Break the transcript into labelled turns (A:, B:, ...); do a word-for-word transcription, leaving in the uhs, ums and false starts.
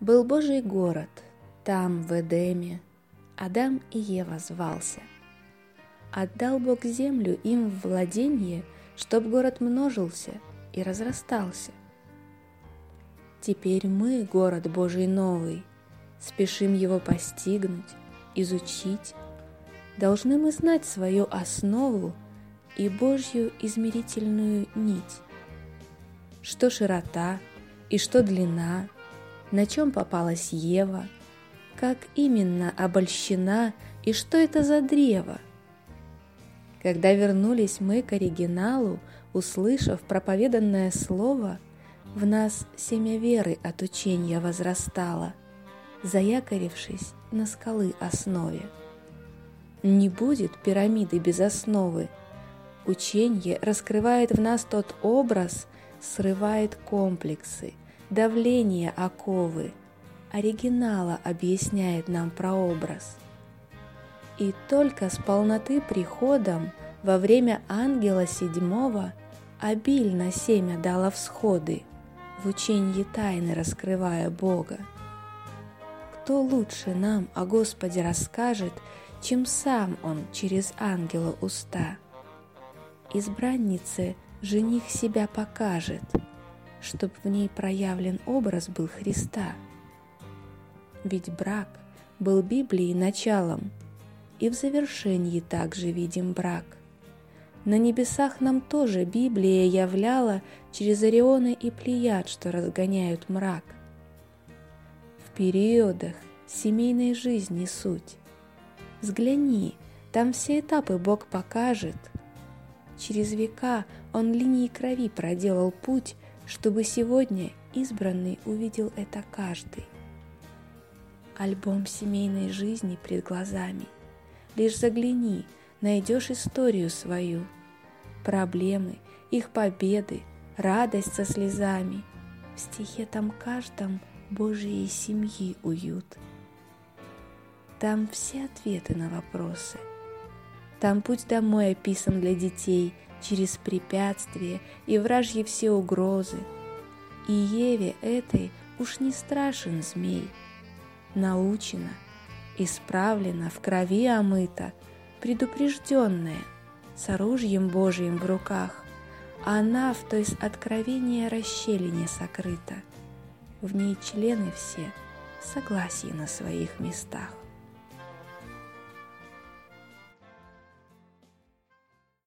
A: Был Божий город, там, в Эдеме, Адам и Ева звался. Отдал Бог землю им в владенье, чтоб город множился и разрастался. Теперь мы, город Божий новый, спешим его постигнуть, изучить. Должны мы знать свою основу и Божью измерительную нить. Что широта и что длина, на чем попалась Ева, как именно обольщена и что это за древо. Когда вернулись мы к оригиналу, услышав проповеданное слово, в нас семя веры от учения возрастало, заякорившись на скалы основе. Не будет пирамиды без основы. Учение раскрывает в нас тот образ, срывает комплексы, давление оковы, оригинала объясняет нам прообраз. И только с полноты приходом во время ангела седьмого обильно семя дало всходы, в ученье тайны раскрывая Бога. Кто лучше нам о Господе расскажет, чем сам Он через ангела уста? Избраннице жених себя покажет, чтоб в ней проявлен образ был Христа. Ведь брак был Библии началом, и в завершении также видим брак. На небесах нам тоже Библия являла через Орионы и Плеяд, что разгоняют мрак. В периодах семейной жизни суть. Взгляни, там все этапы Бог покажет. Через века Он линии крови проделал путь, чтобы сегодня избранный увидел это каждый. Альбом семейной жизни пред глазами. Лишь загляни, найдешь историю свою, проблемы, их победы, радость со слезами. В стихе там каждом Божьей семьи уют. Там все ответы на вопросы. Там путь домой описан для детей через препятствия и вражьи все угрозы. И Еве этой уж не страшен змей. Научена, исправлена, в крови омыта, предупрежденная, с оружием Божьим в руках, она в той с откровения расщелине сокрыта. В ней члены все в согласии на своих местах.